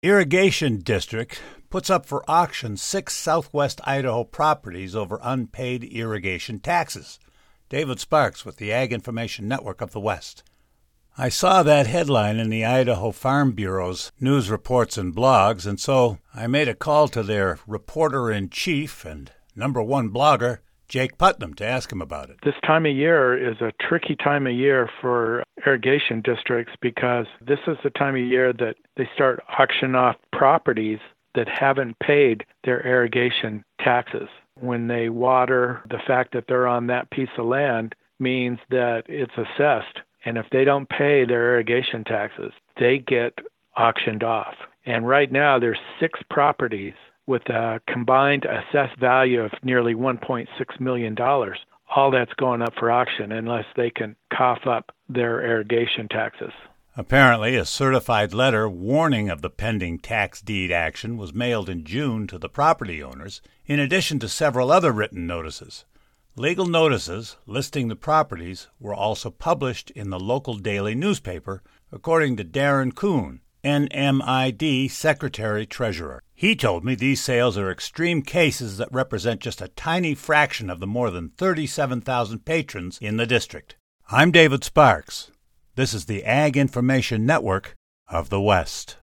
Irrigation District puts up for auction 6 southwest Idaho properties over unpaid irrigation taxes. David Sparks with the Ag Information Network of the West. I saw that headline in the Idaho Farm Bureau's news reports and blogs, and so I made a call to their reporter-in-chief and #1 blogger, Jake Putnam, to ask him about it. This time of year is a tricky time of year for irrigation districts because this is the time of year that they start auctioning off properties that haven't paid their irrigation taxes. When they water, the fact that they're on that piece of land means that it's assessed. And if they don't pay their irrigation taxes, they get auctioned off. And right now, there's 6 properties with a combined assessed value of nearly $1.6 million. All that's going up for auction unless they can cough up their irrigation taxes. Apparently, a certified letter warning of the pending tax deed action was mailed in June to the property owners, in addition to several other written notices. Legal notices listing the properties were also published in the local daily newspaper, according to Darren Kuhn, NMID Secretary-Treasurer. He told me these sales are extreme cases that represent just a tiny fraction of the more than 37,000 patrons in the district. I'm David Sparks. This is the Ag Information Network of the West.